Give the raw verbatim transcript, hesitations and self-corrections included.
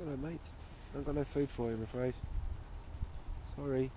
Hello, mate. I've got no food for you, I'm afraid. Sorry.